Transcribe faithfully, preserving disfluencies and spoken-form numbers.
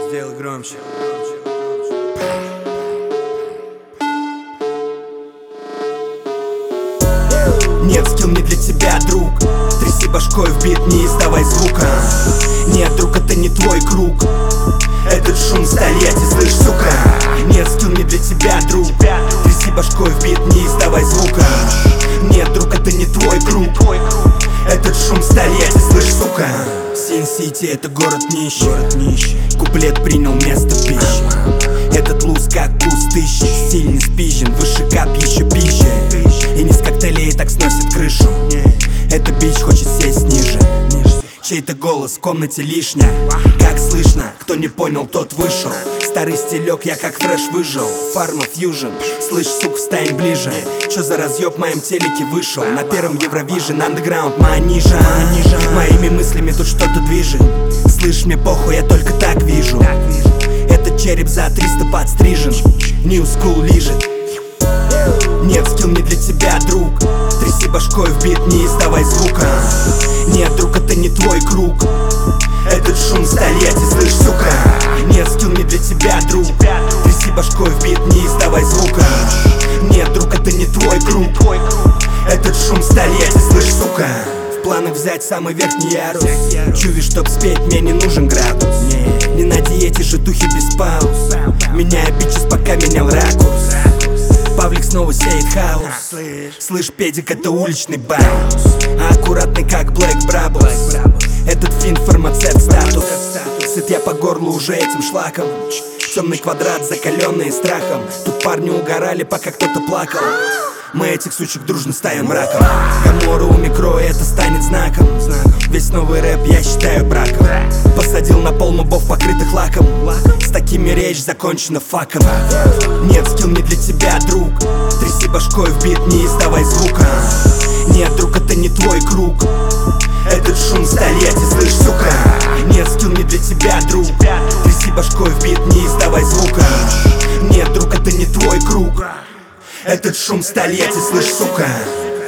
Сделай громче. Нет, скилл не для тебя, друг. Тряси башкой в бит, не издавай звука. Нет, друг, это не твой круг. Этот шум столетий, слышь, сука. Нет, скилл не для тебя, друг. Тряси башкой в бит, не издавай звука. Нет, друг, это не твой круг. Этот шум столетий, слышь, сука. Син-Сити — это город нищий. Куплет принял место пищи. Этот луз как пустыщик. Стиль не спизжен, выше кап еще пища. И не с коктейлей так сносит крышу. Эта бич хочет сесть ниже. Чей-то голос в комнате лишня. Как слышно, кто не понял, тот вышел. Старый стилек, я как фреш выжил. Фарма фьюжн, слышь, сук, встань ближе. Чё за разъеб в моем телеке вышел? На первом Евровижн, андеграунд, манижа. Моими мыслями тут что-то движет. Слышь, мне похуй, я только так вижу. Этот череп за триста подстрижен. New School лежит. Нет, скилл не для тебя, друг. Тряси башкой в бит, не издавай звука. Нет, друг, это не твой круг. Этот шум столетий, слышь, сука. Нет, скилл не для тебя, друг. Тряси башкой в бит, не издавай звука. Нет, друг, это не твой круг. Этот шум столетий, слышь, сука. В планах взять самый верхний ярус. Чуви, чтоб спеть, мне не нужен градус. Не на диете же духи без пауз. Меняя бичес, пока менял ракурс. Павлик снова сеет хаос. Слышь, педик, это уличный баунс. А аккуратный, как Блэк Браблс. Этот фин фармацевт статус. Сыт я по горлу уже этим шлаком. Темный квадрат, закаленный страхом. Тут парни угорали, пока кто-то плакал. Мы этих сучек дружно ставим мраком. Камору у микро, это станет знаком. Весь новый рэп я считаю браком. Посадил на пол мобов, покрытых лаком. С такими речь закончена факом. Нет, скилл не для тебя, друг. Тряси башкой в бит, не издавай звука. Нет, друг, это не твой круг. Этот шум столетий, слышь, сука. Нет, скилл не для тебя, друг. Тряси башкой в бит, не издавай звука. Нет, друг, это не твой круг. Этот шум столетий, слышь, сука.